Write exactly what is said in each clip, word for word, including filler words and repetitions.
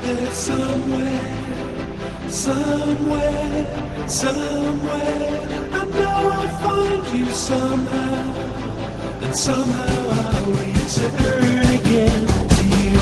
There's somewhere, somewhere, somewhere, I know I'll find you somehow, and somehow I'll return again to you.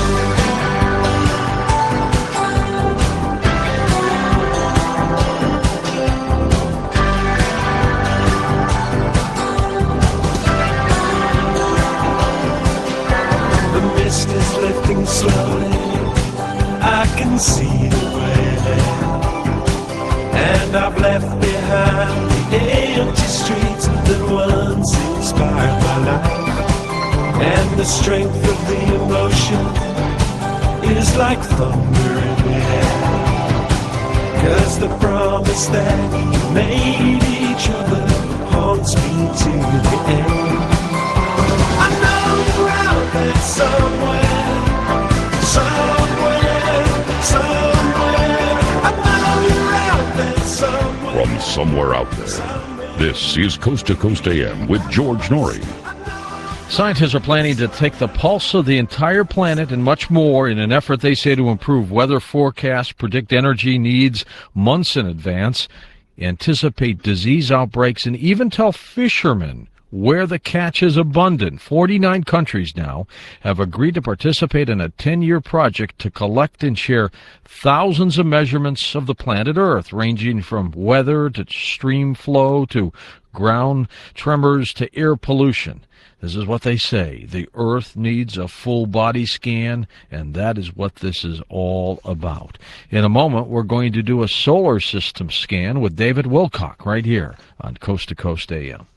The mist is lifting slowly, I can see the way, and I've left behind the empty streets that once inspired my life, and the strength of the emotion is like thunder in the air, 'cause the promise that we made each other haunts me to the end. I know you're out there somewhere, somewhere, somewhere. I know you're out there somewhere. From somewhere out there, this is Coast to Coast A M with George Norrie. Scientists are planning to take the pulse of the entire planet and much more in an effort, they say, to improve weather forecasts, predict energy needs months in advance, anticipate disease outbreaks, and even tell fishermen where the catch is abundant. forty-nine countries now have agreed to participate in a ten-year project to collect and share thousands of measurements of the planet Earth, ranging from weather to stream flow to ground tremors to air pollution. This is what they say. The Earth needs a full body scan, and that is what this is all about. In a moment, we're going to do a solar system scan with David Wilcock right here on Coast to Coast A M.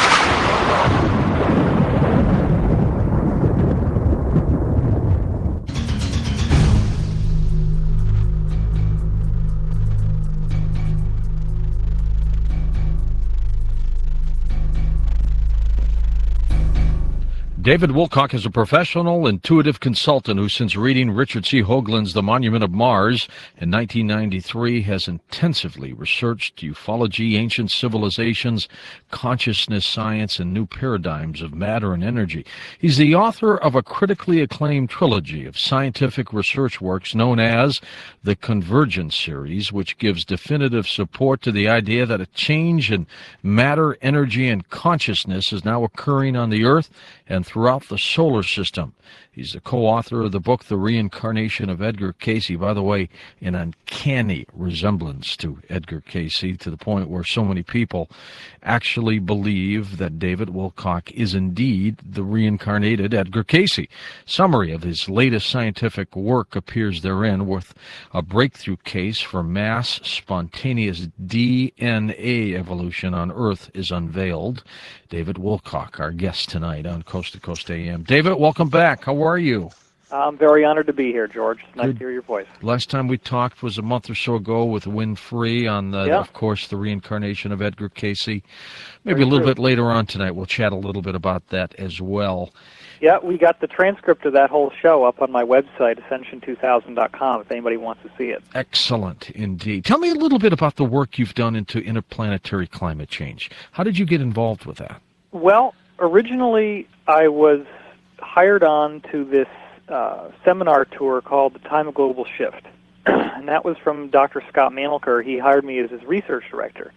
David Wilcock is a professional intuitive consultant who, since reading Richard C. Hoagland's The Monument of Mars in nineteen ninety-three, has intensively researched ufology, ancient civilizations, consciousness science, and new paradigms of matter and energy. He's the author of a critically acclaimed trilogy of scientific research works known as the Convergence Series, which gives definitive support to the idea that a change in matter, energy, and consciousness is now occurring on the Earth and throughout the solar system. He's the co-author of the book, The Reincarnation of Edgar Cayce. By the way, an uncanny resemblance to Edgar Cayce, to the point where so many people actually believe that David Wilcock is indeed the reincarnated Edgar Cayce. Summary of his latest scientific work appears therein, with a breakthrough case for mass spontaneous D N A evolution on Earth is unveiled. David Wilcock, our guest tonight on Coast to Coast A M. David, welcome back. How are you? I'm very honored to be here, George. Nice Good. to hear your voice. Last time we talked was a month or so ago with Win Free on, the, yeah. of course, the reincarnation of Edgar Cayce. Maybe Very a little true. bit later on tonight we'll chat a little bit about that as well. Yeah, we got the transcript of that whole show up on my website, ascension two thousand dot com, if anybody wants to see it. Excellent indeed. Tell me a little bit about the work you've done into interplanetary climate change. How did you get involved with that? Well, originally I was hired on to this uh, seminar tour called The Time of Global Shift, and that was from Doctor Scott Mandelker. He hired me as his research director.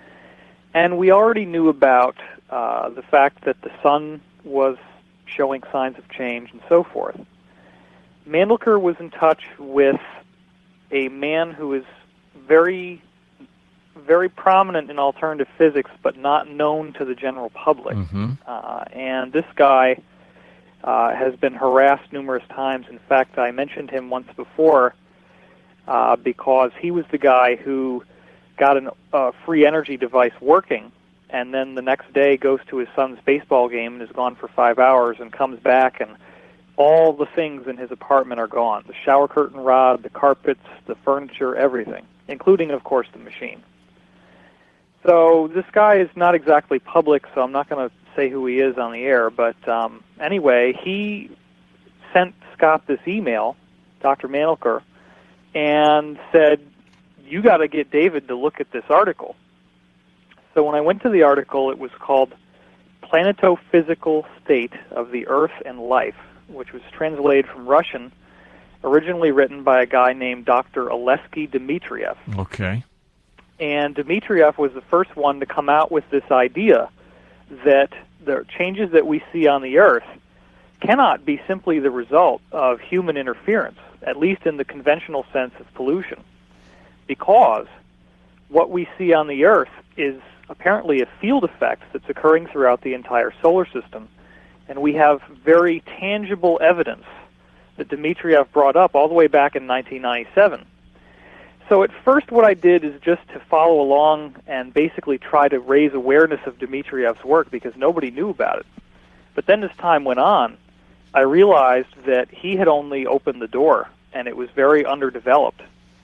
And we already knew about uh, the fact that the sun was showing signs of change and so forth. Mandelker was in touch with a man who is very, very prominent in alternative physics, but not known to the general public. Mm-hmm. Uh, and this guy uh, has been harassed numerous times. In fact, I mentioned him once before uh, because he was the guy who got a uh, free energy device working, and then the next day goes to his son's baseball game and is gone for five hours and comes back, and all the things in his apartment are gone. The shower curtain rod, the carpets, the furniture, everything, including, of course, the machine. So this guy is not exactly public, so I'm not going to say who he is on the air, but um, anyway, he sent Scott this email, Doctor Mandelker, and said, you got to get David to look at this article. So when I went to the article, it was called Planetophysical State of the Earth and Life, which was translated from Russian originally written by a guy named Doctor Alesky Dmitriev. Okay. And Dmitriev was the first one to come out with this idea that the changes that we see on the Earth cannot be simply the result of human interference, at least in the conventional sense of pollution, because what we see on the Earth is apparently a field effect that's occurring throughout the entire solar system, and we have very tangible evidence that Dmitriev brought up all the way back in nineteen ninety-seven. So at first what I did is just to follow along and basically try to raise awareness of Dmitriev's work because nobody knew about it. But then as time went on, I realized that he had only opened the door, and it was very underdeveloped.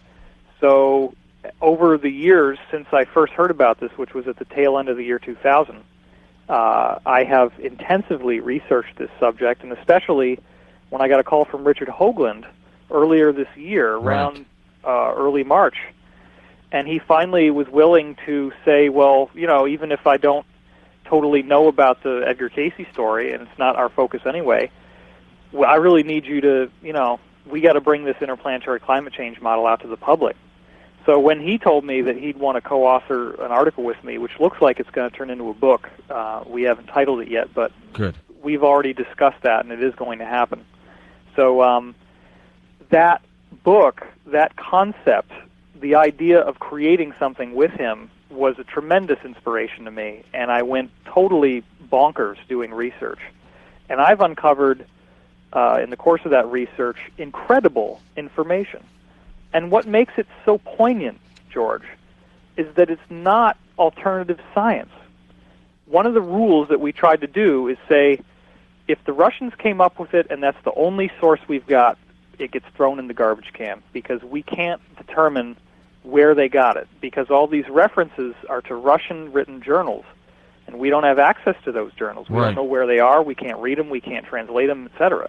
So over the years since I first heard about this, which was at the tail end of the year two thousand, uh, I have intensively researched this subject, and especially when I got a call from Richard Hoagland earlier this year, around Right. uh, early March, and he finally was willing to say, well, you know, even if I don't totally know about the Edgar Cayce story, and it's not our focus anyway, well, I really need you to, you know, we got to bring this interplanetary climate change model out to the public. So when he told me that he'd want to co-author an article with me, which looks like it's going to turn into a book, uh, we haven't titled it yet, but Good. we've already discussed that, and it is going to happen. So um, that book, that concept, the idea of creating something with him was a tremendous inspiration to me, and I went totally bonkers doing research. And I've uncovered, uh, in the course of that research, incredible information. And what makes it so poignant, George, is that it's not alternative science. One of the rules that we tried to do is say, if the Russians came up with it and that's the only source we've got, it gets thrown in the garbage can because we can't determine where they got it, because all these references are to Russian-written journals, and we don't have access to those journals. We Right. don't know where they are, we can't read them, we can't translate them, et cetera.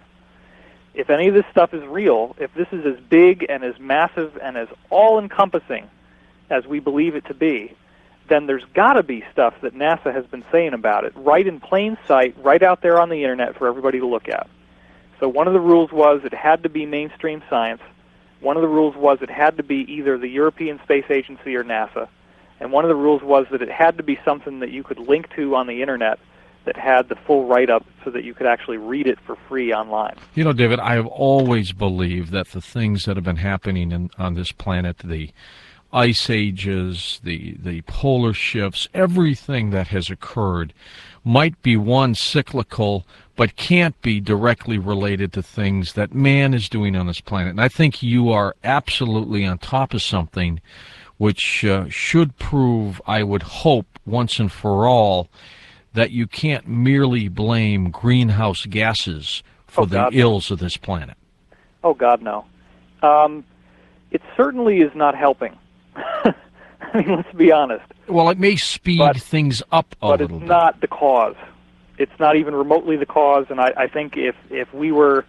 If any of this stuff is real, if this is as big and as massive and as all-encompassing as we believe it to be, then there's got to be stuff that NASA has been saying about it, right in plain sight, right out there on the Internet for everybody to look at. So one of the rules was it had to be mainstream science. One of the rules was it had to be either the European Space Agency or NASA. And one of the rules was that it had to be something that you could link to on the Internet that had the full write-up so that you could actually read it for free online. You know, David, I have always believed that the things that have been happening in, on this planet, the ice ages, the, the polar shifts, everything that has occurred might be one cyclical, but can't be directly related to things that man is doing on this planet. And I think you are absolutely on top of something which uh, should prove, I would hope, once and for all, that you can't merely blame greenhouse gases for Oh, the God, no. ills of this planet. Oh, God, no. Um, it certainly is not helping. I mean, let's be honest. Well, it may speed But- things up a But little it's bit. not the cause. It's not even remotely the cause, and I, I think if, if we were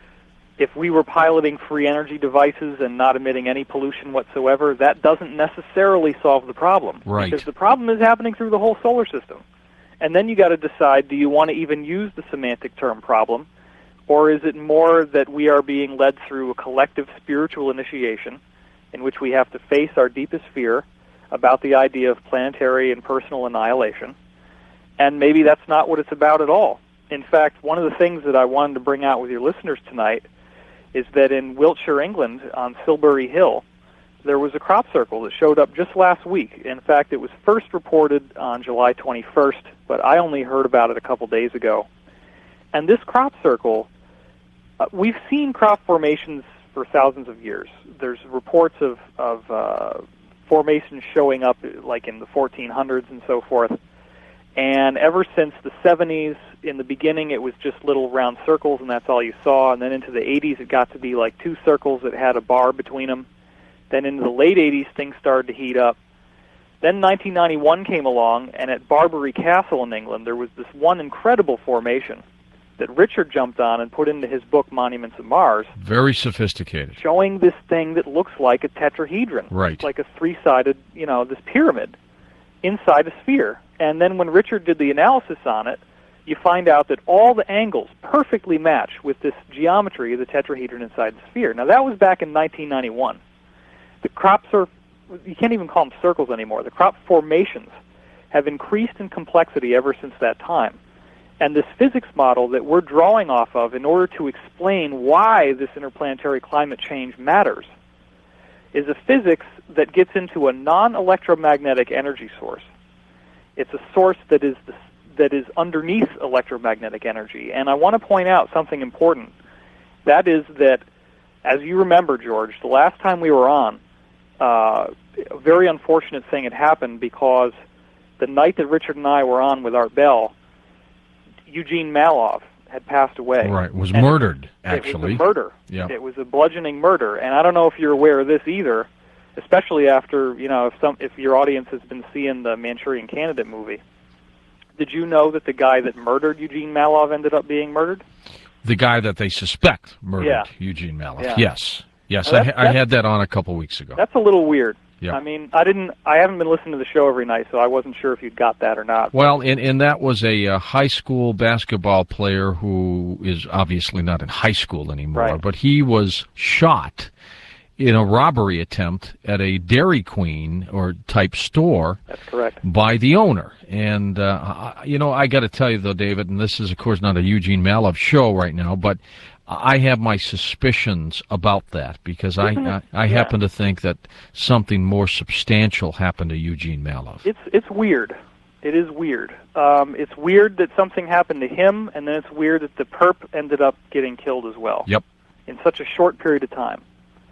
if we were piloting free energy devices and not emitting any pollution whatsoever, that doesn't necessarily solve the problem. Right. Because the problem is happening through the whole solar system. And then you got to decide, do you want to even use the semantic term problem, or is it more that we are being led through a collective spiritual initiation in which we have to face our deepest fear about the idea of planetary and personal annihilation? And maybe that's not what it's about at all. In fact, one of the things that I wanted to bring out with your listeners tonight is that in Wiltshire, England, on Silbury Hill, there was a crop circle that showed up just last week. In fact, it was first reported on July twenty-first, but I only heard about it a couple days ago. And this crop circle, uh, we've seen crop formations for thousands of years. There's reports of, of uh, formations showing up like in the fourteen hundreds and so forth. And ever since the seventies, in the beginning it was just little round circles and that's all you saw. And then into the eighties it got to be like two circles that had a bar between them. Then into the late eighties things started to heat up. Then nineteen ninety-one came along, and at Barbary Castle in England there was this one incredible formation that Richard jumped on and put into his book Monuments of Mars, Very sophisticated. showing this thing that looks like a tetrahedron. Right. Like a three-sided, you know, this pyramid inside a sphere. And then when Richard did the analysis on it, you find out that all the angles perfectly match with this geometry of the tetrahedron inside the sphere. Now, that was back in nineteen ninety-one. The crop sur- you can't even call them circles anymore. The crop formations have increased in complexity ever since that time. And this physics model that we're drawing off of in order to explain why this interplanetary climate change matters is a physics that gets into a non-electromagnetic energy source. It's a source that is the, that is underneath electromagnetic energy. And I want to point out something important. That is that, as you remember, George, the last time we were on, uh, a very unfortunate thing had happened because the night that Richard and I were on with Art Bell, Eugene Mallov had passed away. Right, was and murdered, it, actually. It was a murder. Yeah. It was a bludgeoning murder. And I don't know if you're aware of this either, especially after, you know, if some if your audience has been seeing the Manchurian Candidate movie. Did you know that the guy that murdered Eugene Mallov ended up being murdered? The guy that they suspect murdered Yeah. Eugene Mallov. Yeah. Yes. Yes, Now, I, that's- I had that on a couple weeks ago. That's a little weird. Yeah. I mean, I didn't. I haven't been listening to the show every night, so I wasn't sure if you'd got that or not. Well, and, and that was a, uh high school basketball player who is obviously not in high school anymore, Right. but he was shot in a robbery attempt at a Dairy Queen or type store That's correct. by the owner. And, uh, I- you know, I got to tell you, though, David, and this is, of course, not a Eugene Mallov show right now, but I have my suspicions about that because I, Isn't I, it? I Yeah. happen to think that something more substantial happened to Eugene Mallov. It's it's weird. It is weird. Um, it's weird that something happened to him, and then it's weird that the perp ended up getting killed as well. Yep. In such a short period of time.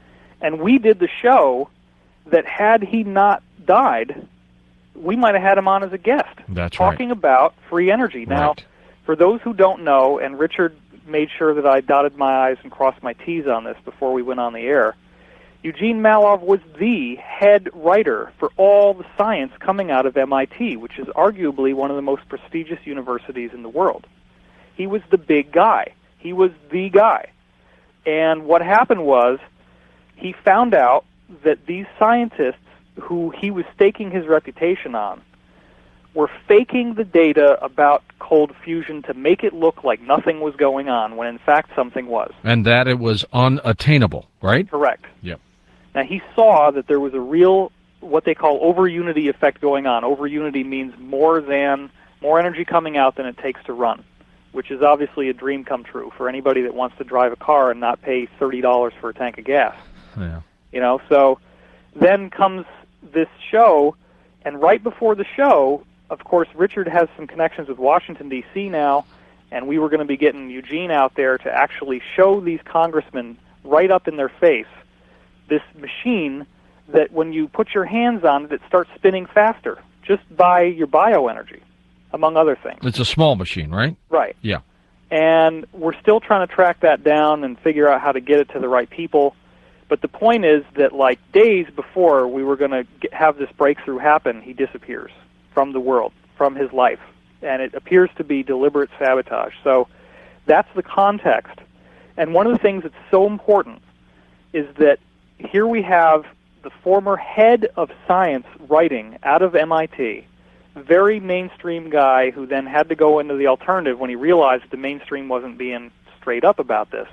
And we did the show that had he not died, we might have had him on as a guest. That's right. talking about free energy. Now, Right. for those who don't know, and Richard made sure that I dotted my I's and crossed my T's on this before we went on the air, Eugene Mallov was the head writer for all the science coming out of M I T, which is arguably one of the most prestigious universities in the world. He was the big guy. He was the guy. And what happened was he found out that these scientists who he was staking his reputation on were faking the data about cold fusion to make it look like nothing was going on when in fact something was. And that it was unattainable, right? Correct. Yep. Now he saw that there was a real, what they call over-unity effect going on. Over-unity means more than, more energy coming out than it takes to run, which is obviously a dream come true for anybody that wants to drive a car and not pay thirty dollars for a tank of gas. Yeah. You know, so then comes this show, and right before the show, of course, Richard has some connections with Washington, D C now, and we were going to be getting Eugene out there to actually show these congressmen right up in their face this machine that when you put your hands on it, it starts spinning faster, just by your bioenergy, among other things. It's a small machine, right? Right. Yeah. And we're still trying to track that down and figure out how to get it to the right people. But the point is that, like, days before we were going to have this breakthrough happen, he disappears from the world, from his life. And it appears to be deliberate sabotage. So that's the context. And one of the things that's so important is that here we have the former head of science writing out of M I T, very mainstream guy who then had to go into the alternative when he realized the mainstream wasn't being straight up about this.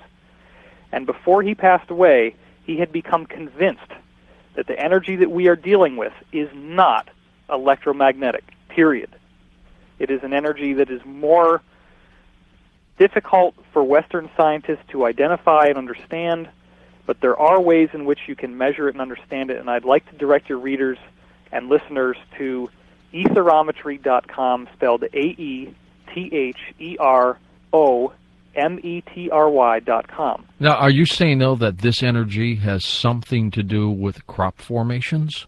And before he passed away, he had become convinced that the energy that we are dealing with is not electromagnetic, period. It is an energy that is more difficult for Western scientists to identify and understand, but there are ways in which you can measure it and understand it, and I'd like to direct your readers and listeners to aetherometry dot com, spelled A E T H E R O M E T R Y dot com. Now, are you saying, though, that this energy has something to do with crop formations?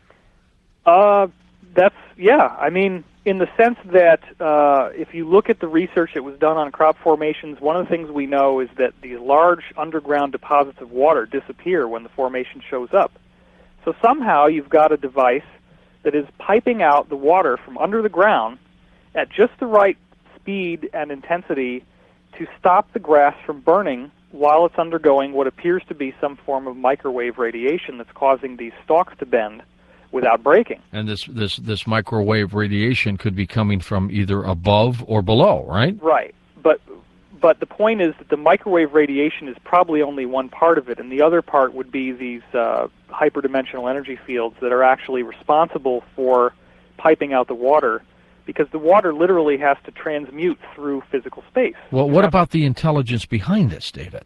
Uh, that's, yeah. I mean, in the sense that uh, if you look at the research that was done on crop formations, one of the things we know is that these large underground deposits of water disappear when the formation shows up. So somehow you've got a device that is piping out the water from under the ground at just the right speed and intensity to stop the grass from burning while it's undergoing what appears to be some form of microwave radiation that's causing these stalks to bend, without breaking. And this, this, this microwave radiation could be coming from either above or below, right? Right. But but the point is that the microwave radiation is probably only one part of it, and the other part would be these uh, hyperdimensional energy fields that are actually responsible for piping out the water, because the water literally has to transmute through physical space. Well, what about the intelligence behind this, David?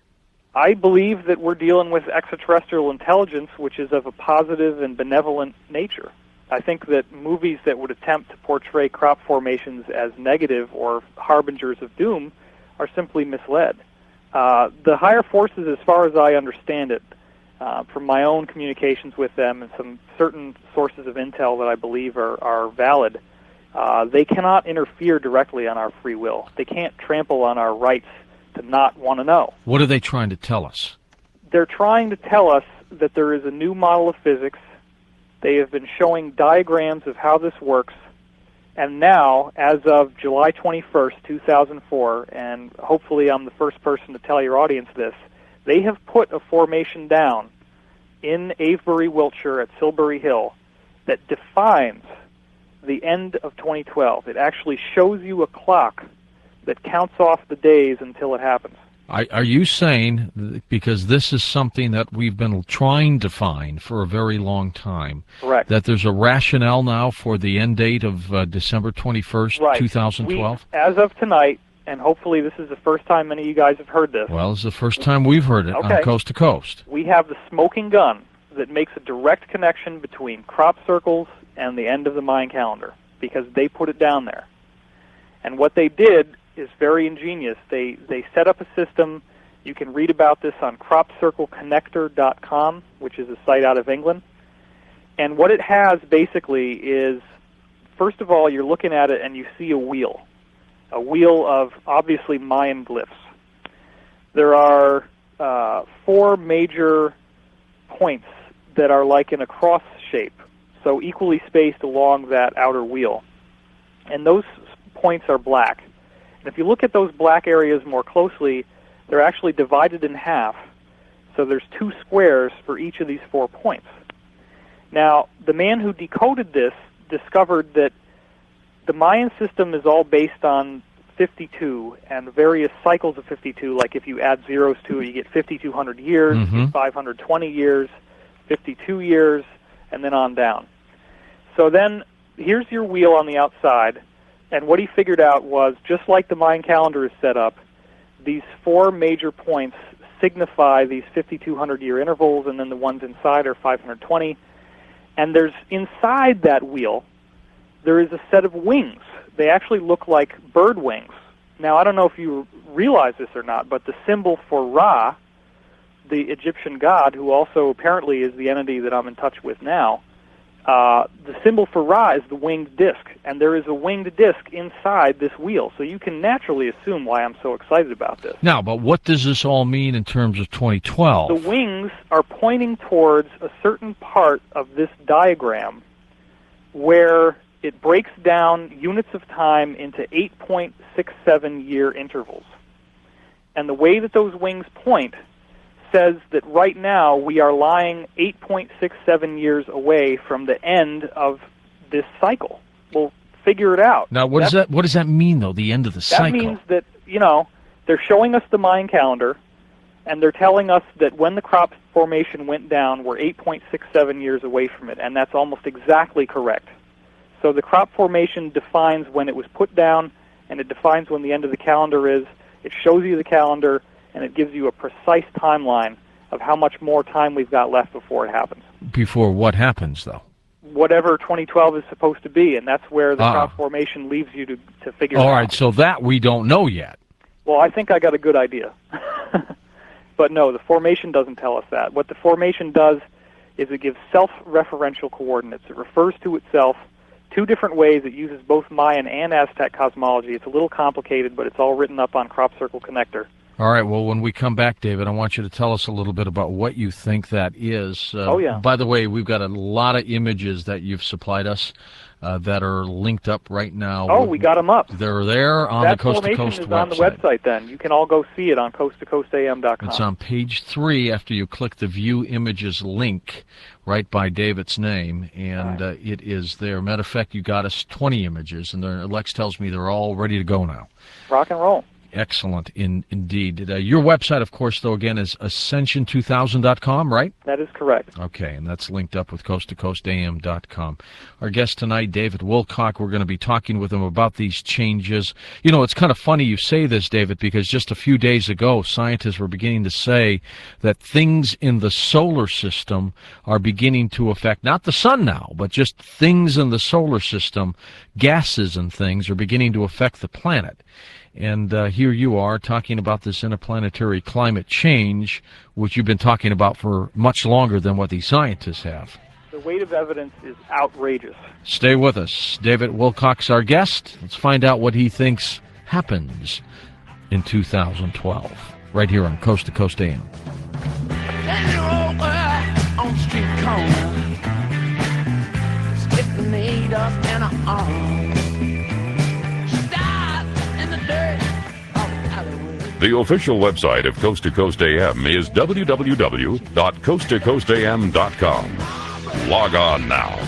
I believe that we're dealing with extraterrestrial intelligence, which is of a positive and benevolent nature. I think that movies that would attempt to portray crop formations as negative or harbingers of doom are simply misled. Uh, the higher forces, as far as I understand it, uh, from my own communications with them and some certain sources of intel that I believe are, are valid, uh, they cannot interfere directly on our free will. They can't trample on our rights to not want to know. What are they trying to tell us? They're trying to tell us that there is a new model of physics. They have been showing diagrams of how this works. And now, as of July twenty-first, two thousand four, and hopefully I'm the first person to tell your audience this, they have put a formation down in Avebury, Wiltshire at Silbury Hill that defines the end of twenty twelve. It actually shows you a clock that counts off the days until it happens. Are you saying, because this is something that we've been trying to find for a very long time, Correct. that there's a rationale now for the end date of uh, December twenty-first, right. two thousand twelve? We, as of tonight, and hopefully this is the first time many of you guys have heard this. Well, it's the first time we've heard it okay. on Coast to Coast. We have the smoking gun that makes a direct connection between crop circles and the end of the Mayan calendar, because they put it down there. And what they did is very ingenious. They they set up a system. You can read about this on crop circle connector dot com, which is a site out of England. And what it has basically is, first of all, you're looking at it and you see a wheel, a wheel of obviously Mayan glyphs. There are uh, four major points that are like in a cross shape, so equally spaced along that outer wheel. And those points are black. If you look at those black areas more closely, they're actually divided in half. So there's two squares for each of these four points. Now, the man who decoded this discovered that the Mayan system is all based on fifty-two and various cycles of fifty-two. Like if you add zeros to it, you get fifty-two hundred years, mm-hmm. you get five hundred twenty years, fifty-two years, and then on down. So then here's your wheel on the outside. And what he figured out was, just like the Mayan calendar is set up, these four major points signify these fifty-two hundred year intervals, and then the ones inside are five hundred twenty. And there's inside that wheel, there is a set of wings. They actually look like bird wings. Now, I don't know if you realize this or not, but the symbol for Ra, the Egyptian god, who also apparently is the entity that I'm in touch with now, Uh, the symbol for Ra is the winged disc, and there is a winged disc inside this wheel. So you can naturally assume why I'm so excited about this. Now, but what does this all mean in terms of twenty twelve? The wings are pointing towards a certain part of this diagram where it breaks down units of time into eight point six seven year intervals. And the way that those wings point says that right now we are lying eight point six seven years away from the end of this cycle. Well, figure it out. Now, what That's, does that what does that mean, though, the end of the that cycle? That means that, you know, they're showing us the Mayan calendar, and they're telling us that when the crop formation went down, we're eight point six seven years away from it, and that's almost exactly correct. So the crop formation defines when it was put down, and it defines when the end of the calendar is. It shows you the calendar, and it gives you a precise timeline of how much more time we've got left before it happens. Before what happens, though? Whatever twenty twelve is supposed to be, and that's where the ah. crop formation leaves you to, to figure All it out. All right, so that we don't know yet. Well, I think I got a good idea. But no, the formation doesn't tell us that. What the formation does is it gives self-referential coordinates. It refers to itself two different ways. It uses both Mayan and Aztec cosmology. It's a little complicated, but it's all written up on Crop Circle Connector. All right, well, when we come back, David, I want you to tell us a little bit about what you think that is. Uh, oh, yeah. By the way, we've got a lot of images that you've supplied us uh, that are linked up right now. Oh, we got them up. They're there on that the Coast to Coast is website. on the website, then. You can all go see it on coast to coast a m dot com. It's on page three after you click the View Images link right by David's name, and right. uh, it is there. Matter of fact, you got us twenty images, and Lex tells me they're all ready to go now. Rock and roll. Excellent, in, indeed. Uh, your website, of course, though, again, is ascension two thousand dot com, right? That is correct. Okay, and that's linked up with coast to coast a m dot com. Our guest tonight, David Wilcock, we're going to be talking with him about these changes. You know, it's kind of funny you say this, David, because just a few days ago, scientists were beginning to say that things in the solar system are beginning to affect, not the sun now, but just things in the solar system, gases and things, are beginning to affect the planet. And uh, here you are talking about this interplanetary climate change, which you've been talking about for much longer than what these scientists have. The weight of evidence is outrageous. Stay with us. David Wilcock's our guest. Let's find out what he thinks happens in two thousand twelve, right here on Coast to Coast A M. On the street corner, stick made up in a arm. The official website of Coast to Coast A M is w w w dot coast to coast a m dot com. Log on now.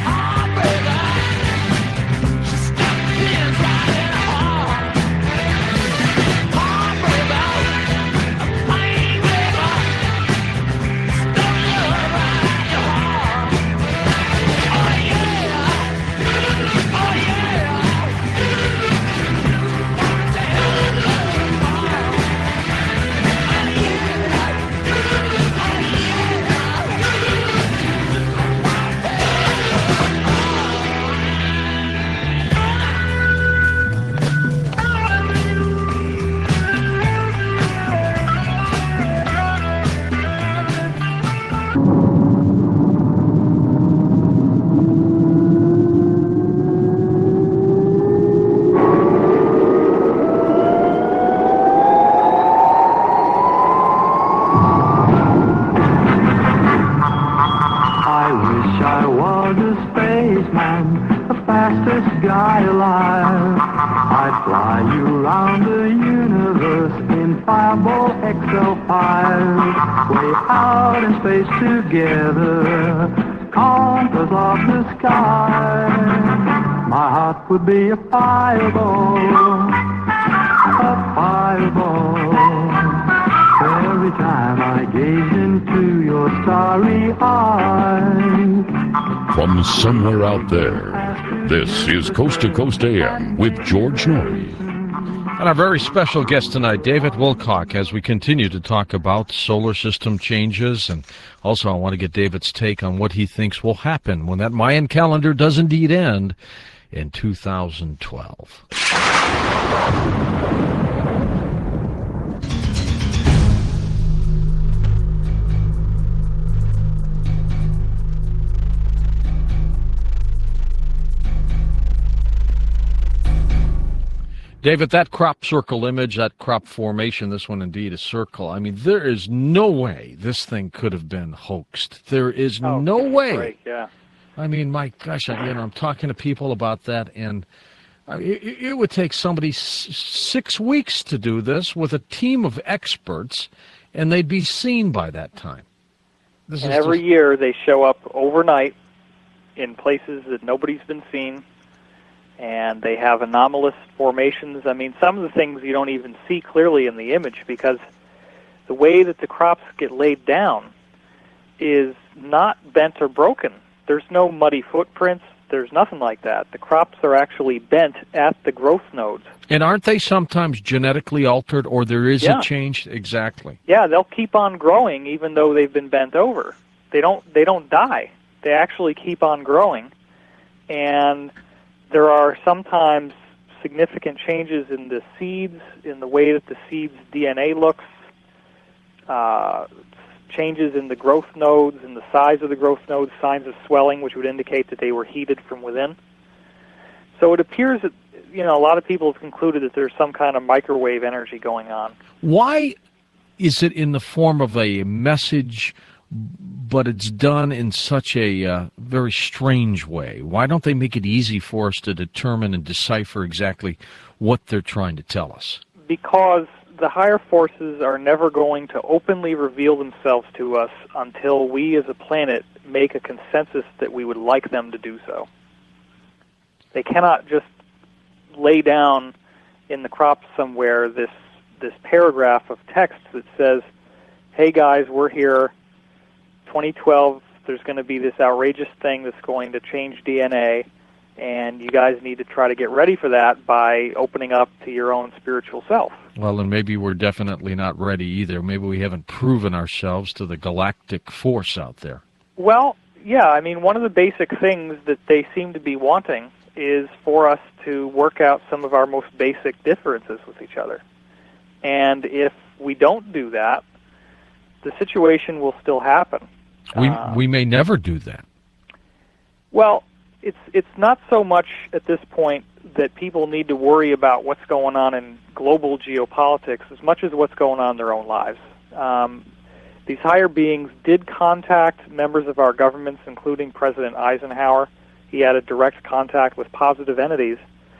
Together, contours of the sky, my heart would be a fireball, a fireball. Every time I gaze into your starry eyes. From somewhere out there, this is Coast to Coast A M with George Noory. And our very special guest tonight, David Wilcock, as we continue to talk about solar system changes. And also I want to get David's take on what he thinks will happen when that Mayan calendar does indeed end in two thousand twelve. David, that crop circle image, that crop formation, this one indeed a circle. I mean, there is no way this thing could have been hoaxed. There is oh, no way. Break, yeah. I mean, my gosh, I, you know, I'm talking to people about that, and I mean, it, it would take somebody s- six weeks to do this with a team of experts, and they'd be seen by that time. This and is every just... year they show up overnight in places that nobody's been seen. And they have anomalous formations. I mean, some of the things you don't even see clearly in the image because the way that the crops get laid down is not bent or broken. There's no muddy footprints. There's nothing like that. The crops are actually bent at the growth nodes. And aren't they sometimes genetically altered, or there is yeah. a change? Exactly. Yeah, they'll keep on growing even though they've been bent over. They don't. They don't die. They actually keep on growing, and there are sometimes significant changes in the seeds, in the way that the seed's D N A looks, uh, changes in the growth nodes, in the size of the growth nodes, signs of swelling, which would indicate that they were heated from within. So it appears that you know, a lot of people have concluded that there's some kind of microwave energy going on. Why is it in the form of a message, but it's done in such a uh, very strange way? Why don't they make it easy for us to determine and decipher exactly what they're trying to tell us? Because the higher forces are never going to openly reveal themselves to us until we as a planet make a consensus that we would like them to do so. They cannot just lay down in the crops somewhere this this paragraph of text that says, hey guys, we're here, twenty twelve, there's going to be this outrageous thing that's going to change D N A, and you guys need to try to get ready for that by opening up to your own spiritual self. Well, and maybe we're definitely not ready either. Maybe we haven't proven ourselves to the galactic force out there. Well, yeah, I mean, one of the basic things that they seem to be wanting is for us to work out some of our most basic differences with each other. And if we don't do that, the situation will still happen. We uh, we may never do that. Well, it's it's not so much at this point that people need to worry about what's going on in global geopolitics as much as what's going on in their own lives. Um, these higher beings did contact members of our governments, including President Eisenhower. He had a direct contact with positive entities,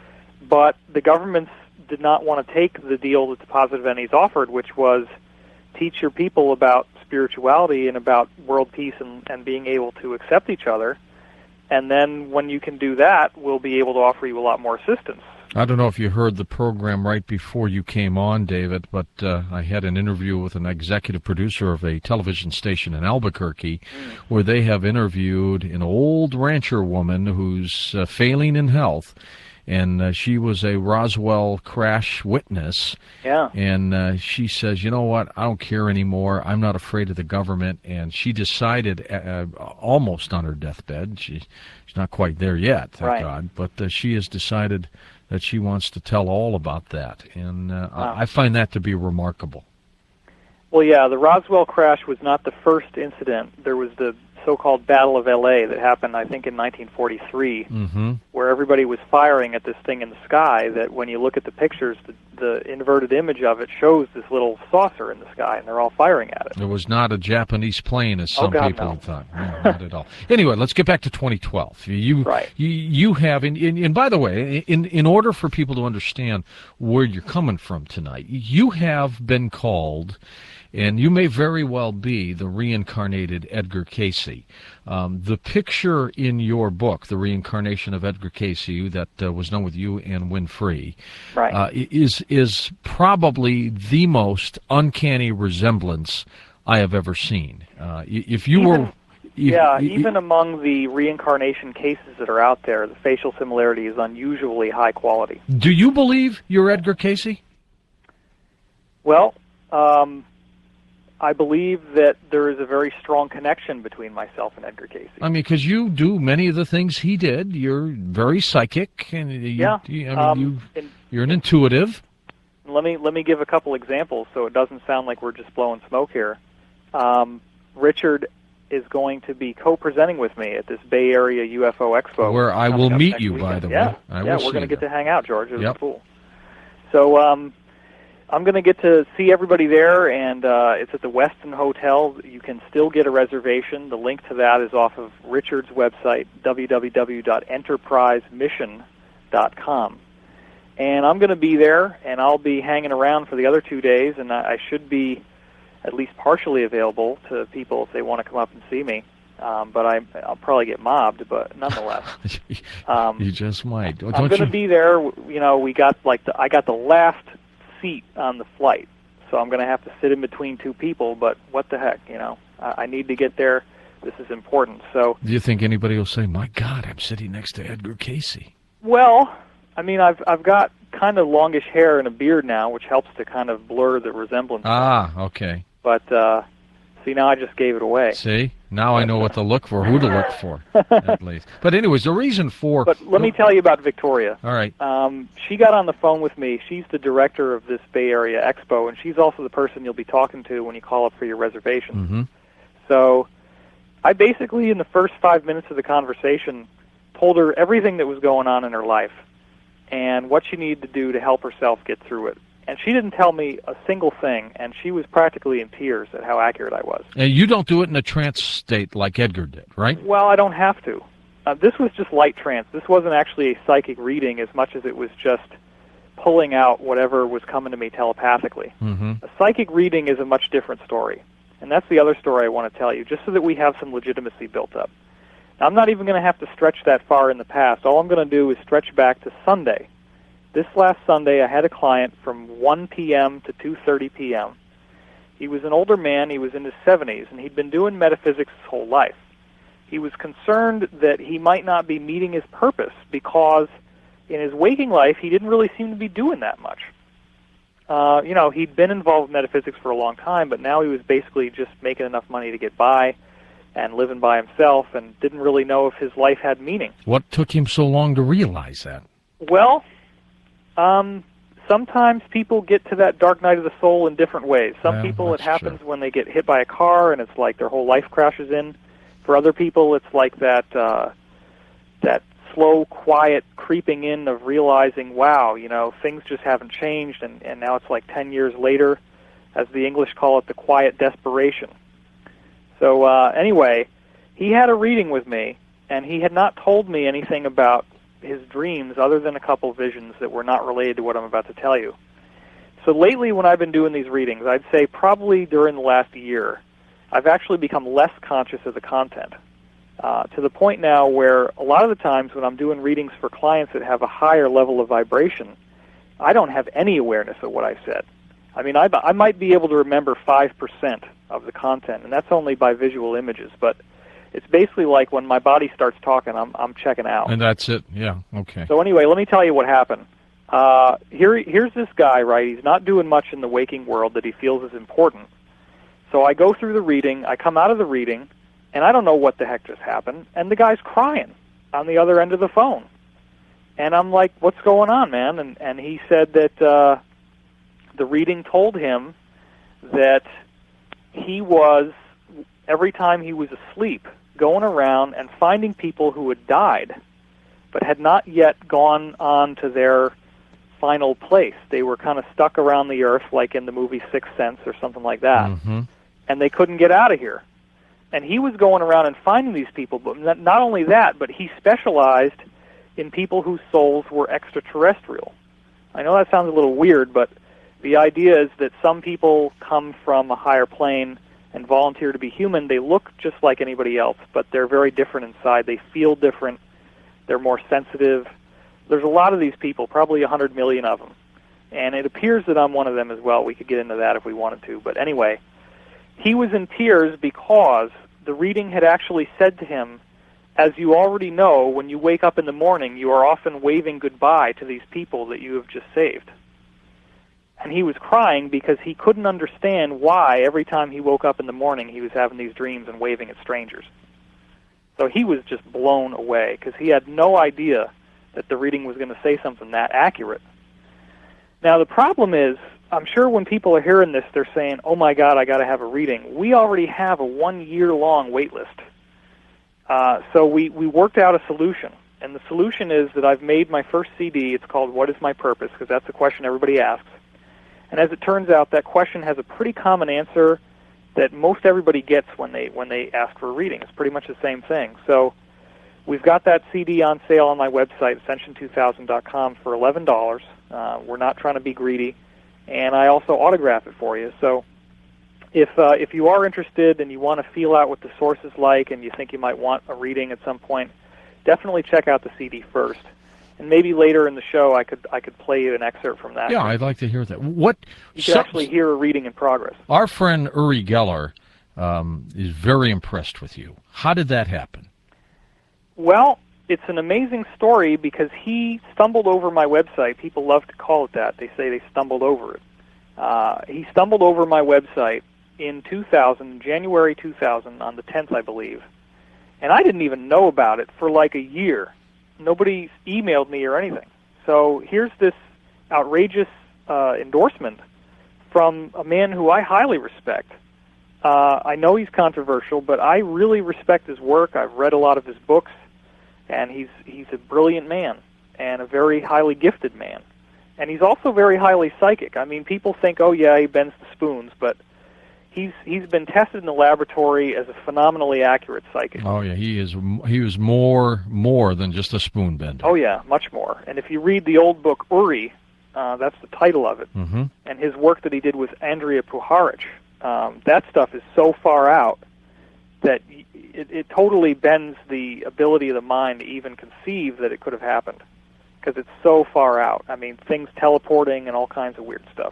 but the governments did not want to take the deal that the positive entities offered, which was teach your people about spirituality and about world peace and, and being able to accept each other. And then when you can do that, we'll be able to offer you a lot more assistance. I don't know if you heard the program right before you came on, David, but uh, I had an interview with an executive producer of a television station in Albuquerque mm. where they have interviewed an old rancher woman who's uh, failing in health. And uh, she was a Roswell crash witness. Yeah. And uh, she says, you know what, I don't care anymore. I'm not afraid of the government. And she decided, uh, almost on her deathbed, she, she's not quite there yet, thank right. God, but uh, she has decided that she wants to tell all about that. And uh, wow. I find that to be remarkable. Well, yeah, the Roswell crash was not the first incident. There was the so-called Battle of L A that happened, I think, in nineteen forty-three, mm-hmm. where everybody was firing at this thing in the sky that when you look at the pictures, the, the inverted image of it shows this little saucer in the sky, and they're all firing at it. It was not a Japanese plane, as some oh, God, people no. had thought. No, not at all. Anyway, let's get back to twenty twelve. You, right. you, you have, and, and by the way, in, in order for people to understand where you're coming from tonight, you have been called, and you may very well be the reincarnated Edgar Cayce. Um, the picture in your book, The Reincarnation of Edgar Cayce, that uh, was done with you and Winfrey, right. uh, is is probably the most uncanny resemblance I have ever seen. Uh, if you even, were... If, yeah, if, even among the reincarnation cases that are out there, the facial similarity is unusually high quality. Do you believe you're Edgar Cayce? Well, um... I believe that there is a very strong connection between myself and Edgar Cayce. I mean, because you do many of the things he did. You're very psychic, and you, yeah, you, I mean, um, you, and, you're an intuitive. Let me let me give a couple examples so it doesn't sound like we're just blowing smoke here. Um, Richard is going to be co-presenting with me at this Bay Area U F O Expo, where I will meet you, weekend. by the yeah. way. I yeah, will we're going to get to hang out, George. It yep. was cool. So. Um, I'm going to get to see everybody there, and uh, it's at the Westin Hotel. You can still get a reservation. The link to that is off of Richard's website, w w w dot enterprise mission dot com. And I'm going to be there, and I'll be hanging around for the other two days, and I, I should be at least partially available to people if they want to come up and see me. Um, but I, I'll probably get mobbed, but nonetheless. Um, you just might. Don't I'm going to you... be there. You know, we got like the, I got the last seat on the flight, so I'm going to have to sit in between two people, but what the heck, you know, I, I need to get there. This is important. So, do you think anybody will say, my God, I'm sitting next to Edgar Cayce? Well, I mean, I've I've got kind of longish hair and a beard now, which helps to kind of blur the resemblance. Ah, okay. But, uh, see, now I just gave it away. See? Now I know what to look for, who to look for, at least. But anyways, the reason for... But let me tell you about Victoria. All right. Um, she got on the phone with me. She's the director of this Bay Area Expo, and she's also the person you'll be talking to when you call up for your reservation. Mm-hmm. So I basically, in the first five minutes of the conversation, told her everything that was going on in her life. and what she needed to do to help herself get through it. And she didn't tell me a single thing, and she was practically in tears at how accurate I was. And you don't do it in a trance state like Edgar did, right? Well, I don't have to. Uh, this was just light trance. This wasn't actually a psychic reading as much as it was just pulling out whatever was coming to me telepathically. Mm-hmm. A psychic reading is a much different story. And that's the other story I want to tell you, just so that we have some legitimacy built up. Now, I'm not even going to have to stretch that far in the past. All I'm going to do is stretch back to Sunday. This last Sunday, I had a client from one p.m. to two thirty p.m. He was an older man. He was in his seventies, and he'd been doing metaphysics his whole life. He was concerned that he might not be meeting his purpose because in his waking life, he didn't really seem to be doing that much. Uh, you know, he'd been involved in metaphysics for a long time, but now he was basically just making enough money to get by and living by himself and didn't really know if his life had meaning. What took him so long to realize that? Well, um, sometimes people get to that dark night of the soul in different ways. Some Well, people, it that's happens true. when they get hit by a car and it's like their whole life crashes in. For other people, it's like that uh, that slow, quiet creeping in of realizing, wow, you know, things just haven't changed, and, and now it's like ten years later, as the English call it, the quiet desperation. So uh, anyway, he had a reading with me, and he had not told me anything about his dreams other than a couple visions that were not related to what I'm about to tell you. So lately when I've been doing these readings, I'd say probably during the last year, I've actually become less conscious of the content, uh, to the point now where a lot of the times when I'm doing readings for clients that have a higher level of vibration, I don't have any awareness of what I said. I mean, I, I might be able to remember five percent of the content, and that's only by visual images, but it's basically like when my body starts talking, I'm, I'm checking out. And that's it, yeah, okay. So anyway, let me tell you what happened. Uh, here, here's this guy, right? He's not doing much in the waking world that he feels is important. So I go through the reading, I come out of the reading, and I don't know what the heck just happened, and the guy's crying on the other end of the phone. And I'm like, what's going on, man? And, and he said that uh, the reading told him that he was, every time he was asleep, going around and finding people who had died but had not yet gone on to their final place. They were kind of stuck around the earth like in the movie Sixth Sense or something like that. Mm-hmm. And they couldn't get out of here. And he was going around and finding these people, but not, not only that, but he specialized in people whose souls were extraterrestrial. I know that sounds a little weird, but the idea is that some people come from a higher plane and volunteer to be human. They look just like anybody else, but they're very different inside. They feel different. They're more sensitive. There's a lot of these people, probably a hundred million of them. And it appears that I'm one of them as well. We could get into that if we wanted to. But anyway, he was in tears because the reading had actually said to him, as you already know, when you wake up in the morning, you are often waving goodbye to these people that you have just saved. And he was crying because he couldn't understand why every time he woke up in the morning he was having these dreams and waving at strangers. So he was just blown away because he had no idea that the reading was going to say something that accurate. Now the problem is, I'm sure when people are hearing this, they're saying, oh my God, I got to have a reading. We already have a one-year-long wait list. Uh, so we, we worked out a solution. And the solution is that I've made my first C D. It's called What is My Purpose? Because that's the question everybody asks. And as it turns out, that question has a pretty common answer that most everybody gets when they when they ask for a reading. It's pretty much the same thing. So we've got that C D on sale on my website, ascension two thousand dot com, for eleven dollars. Uh, we're not trying to be greedy. And I also autograph it for you. So if uh, if you are interested and you want to feel out what the source is like and you think you might want a reading at some point, definitely check out the C D first. And maybe later in the show I could I could play you an excerpt from that. Yeah, I'd like to hear that. What you can some- actually hear a reading in progress. Our friend Uri Geller um, is very impressed with you. How did that happen? Well, it's an amazing story because he stumbled over my website. People love to call it that. They say they stumbled over it. Uh, he stumbled over my website in two thousand, January two thousand, on the tenth, I believe. And I didn't even know about it for like a year. Nobody emailed me or anything. So here's this outrageous uh, endorsement from a man who I highly respect. Uh, I know he's controversial, but I really respect his work. I've read a lot of his books, and he's he's a brilliant man. and a very highly gifted man. And he's also very highly psychic. I mean, people think, oh yeah, he bends the spoons, but he's he's been tested in the laboratory as a phenomenally accurate psychic. Oh yeah, he is. He was more more than just a spoon bender. Oh yeah, much more. And if you read the old book Uri, uh, that's the title of it, Mm-hmm. and his work that he did with Andrea Puharich, um, that stuff is so far out that it, it totally bends the ability of the mind to even conceive that it could have happened, because it's so far out. I mean, things teleporting and all kinds of weird stuff.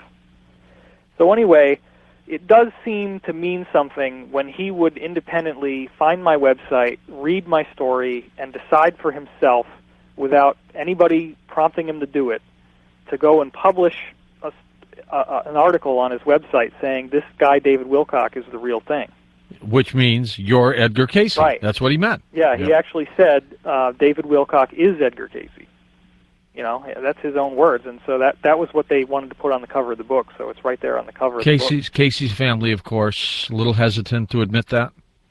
So anyway, it does seem to mean something when he would independently find my website, read my story, and decide for himself, without anybody prompting him to do it, to go and publish a, a, an article on his website saying this guy David Wilcock is the real thing. Which means you're Edgar Casey. Right. That's what he meant. Yeah, he Yeah. actually said uh, David Wilcock is Edgar Casey. You know, that's his own words, and so that that was what they wanted to put on the cover of the book. So it's right there on the cover of the book. Casey's Casey's family, of course, a little hesitant to admit that.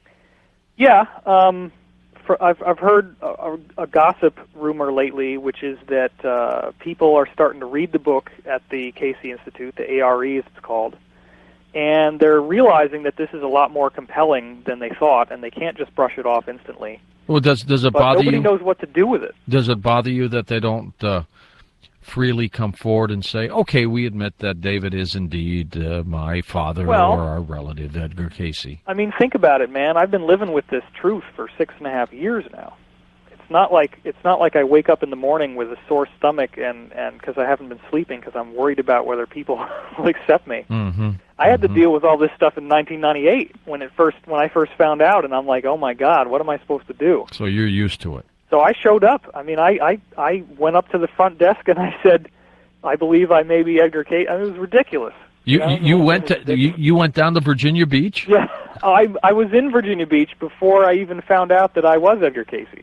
Yeah, um, for, I've I've heard a, a gossip rumor lately, which is that uh, people are starting to read the book at the Casey Institute, the A R E as it's called, and they're realizing that this is a lot more compelling than they thought, and they can't just brush it off instantly. Well, does does it But bother nobody you? knows what to do with it. Does it bother you that they don't uh, freely come forward and say, "Okay, we admit that David is indeed uh, my father Well- or our relative, Edgar Casey"? I mean, think about it, man. I've been living with this truth for six and a half years now. It's not like it's not like I wake up in the morning with a sore stomach and and because I haven't been sleeping because I'm worried about whether people will accept me. Mm-hmm. I had to deal with all this stuff in nineteen ninety-eight when it first when I first found out, and I'm like, oh my God, what am I supposed to do? So you're used to it. So I showed up. I mean, I I, I went up to the front desk and I said, I believe I may be Edgar Casey. I mean, it was ridiculous. You know? you, you It was went to ridiculous. you, you went down to Virginia Beach. Yeah, I I was in Virginia Beach before I even found out that I was Edgar Casey.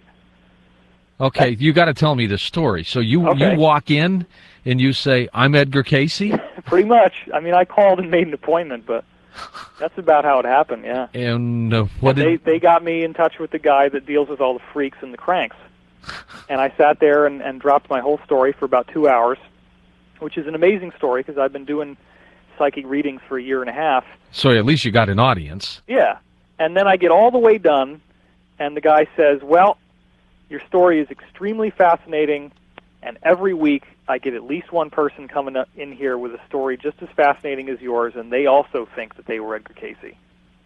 Okay, you got to tell me the story. So you Okay. you walk in and you say, "I'm Edgar Casey," Pretty much. I mean, I called and made an appointment, but that's about how it happened. Yeah. and uh, what they did they got me in touch with the guy that deals with all the freaks and the cranks, and I sat there and, and dropped my whole story for about two hours, which is an amazing story because I've been doing psychic readings for a year and a half. so at least you got an audience. Yeah, and then I get all the way done, and the guy says, "Well, your story is extremely fascinating, and every week I get at least one person coming up in here with a story just as fascinating as yours, and they also think that they were Edgar Casey."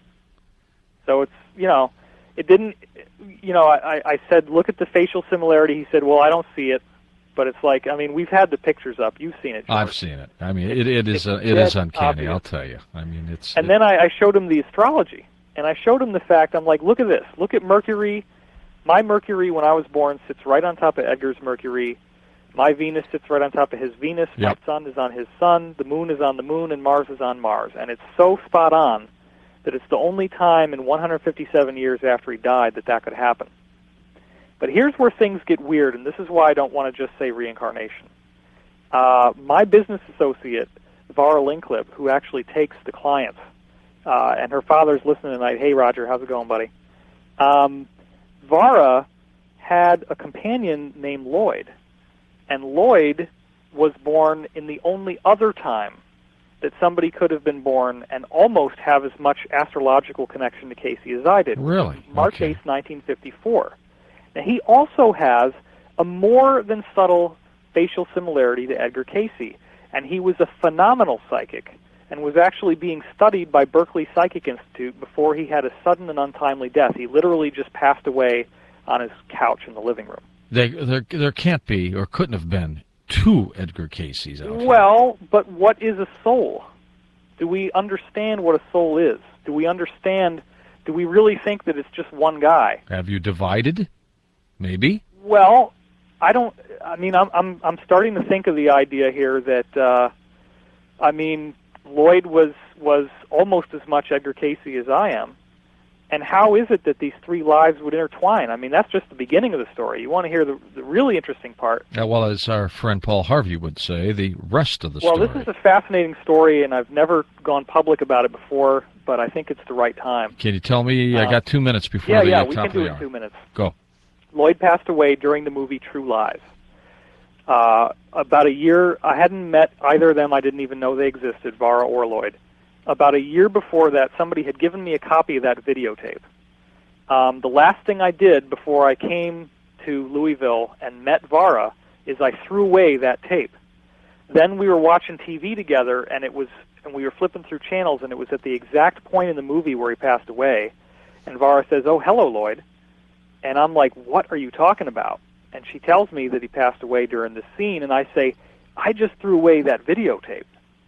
So it's, you know, it didn't, you know, I, I said, look at the facial similarity. He said, well, I don't see it, but it's like, I mean, we've had the pictures up. You've seen it, George. I've seen it. I mean, it it is It's uh, it is dead uncanny. obvious. I'll tell you. I mean, it's And then I, I showed him the astrology, and I showed him the fact, I'm like, look at this. Look at Mercury. My Mercury, when I was born, sits right on top of Edgar's Mercury. My Venus sits right on top of his Venus. Yep. My Sun is on his Sun. The Moon is on the Moon, and Mars is on Mars. And it's so spot on that it's the only time in one hundred fifty-seven years after he died that that could happen. But here's where things get weird, and this is why I don't want to just say reincarnation. Uh, my business associate, Vara Linklip, who actually takes the clients, uh, and her father's listening tonight. Hey, Roger, how's it going, buddy? Um, Vara had a companion named Lloyd, and Lloyd was born in the only other time that somebody could have been born and almost have as much astrological connection to Casey as I did. Really? March Okay. eighth, nineteen fifty-four. Now, he also has a more than subtle facial similarity to Edgar Casey, and he was a phenomenal psychic and was actually being studied by Berkeley Psychic Institute before he had a sudden and untimely death. He literally just passed away on his couch in the living room. They, there there can't be or couldn't have been two Edgar Caseys out there. Well, but what is a soul? Do we understand what a soul is? Do we understand, do we really think that it's just one guy? Have you divided? Maybe. Well, I don't, I mean, I'm I'm I'm starting to think of the idea here that, uh, I mean, Lloyd was was almost as much Edgar Casey as I am. And how is it that these three lives would intertwine? I mean, that's just the beginning of the story. You want to hear the, the really interesting part. Uh, well, as our friend Paul Harvey would say, the rest of the Well, story. this is a fascinating story, and I've never gone public about it before, but I think it's the right time. Can you tell me? I Uh, got two minutes before Yeah, the yeah, uh, we top can do of it the in hour. two minutes. Go. Lloyd passed away during the movie True Lies. Uh, about a year, I hadn't met either of them. I didn't even know they existed, Vara or Lloyd. About a year before that, somebody had given me a copy of that videotape. Um, the last thing I did before I came to Louisville and met Vara is I threw away that tape. Then we were watching T V together, and it was, and we were flipping through channels, and it was at the exact point in the movie where he passed away. And Vara says, "Oh, hello, Lloyd." And I'm like, "What are you talking about?" And she tells me that he passed away during this scene, and I say, "I just threw away that videotape."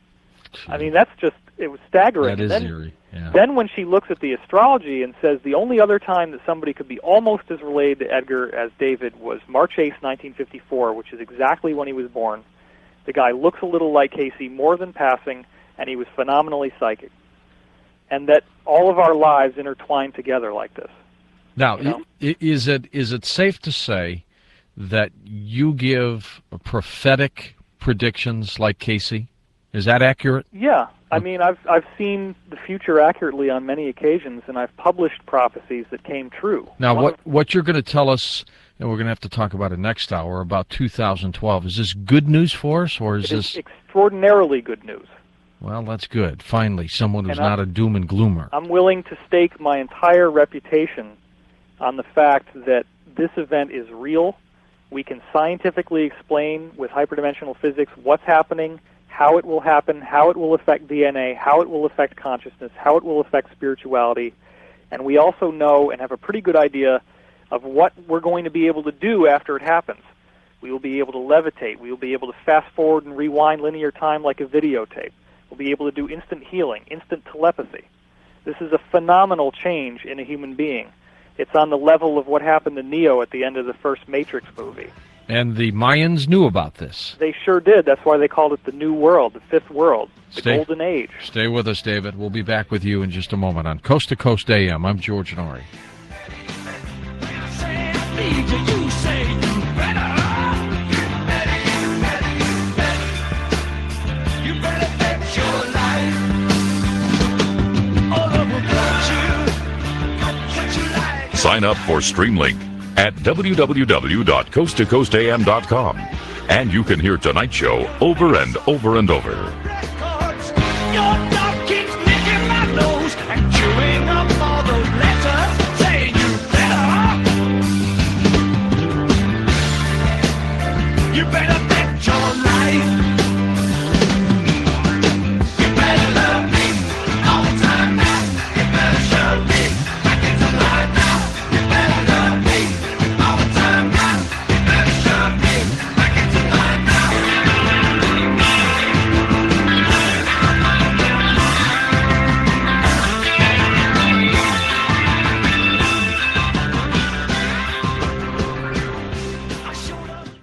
I mean, that's just, it was staggering. That is then, eerie. Yeah. Then when she looks at the astrology and says the only other time that somebody could be almost as related to Edgar as David was March eighth, nineteen fifty-four, which is exactly when he was born. The guy looks a little like Casey, more than passing, and he was phenomenally psychic. And that all of our lives intertwine together like this. Now, you know? i- is it is it safe to say that you give prophetic predictions like Casey? Is that accurate? Yeah, I mean, I've I've seen the future accurately on many occasions, and I've published prophecies that came true. Now, One what of- what you're going to tell us, and we're going to have to talk about it next hour, about two thousand twelve, is this good news for us, or is it this... is extraordinarily good news. Well, that's good. Finally, someone who's And I- not a doom and gloomer. I'm willing to stake my entire reputation on the fact that this event is real. We can scientifically explain with hyperdimensional physics what's happening, how it will happen, how it will affect D N A, how it will affect consciousness, how it will affect spirituality. And we also know and have a pretty good idea of what we're going to be able to do after it happens. We will be able to levitate. We will be able to fast forward and rewind linear time like a videotape. We'll be able to do instant healing, instant telepathy. This is a phenomenal change in a human being. It's on the level of what happened to Neo at the end of the first Matrix movie. And the Mayans knew about this. They sure did. That's why they called it the New World, the Fifth World, the Stay- Golden Age. Stay with us, David. We'll be back with you in just a moment on Coast to Coast A M. I'm George Norrie. Sign up for Streamlink at w w w dot coast to coast a m dot com, and you can hear tonight's show over and over and over. Records. Your dog keeps licking my nose and chewing up all those letters, saying you better. You better bet your life.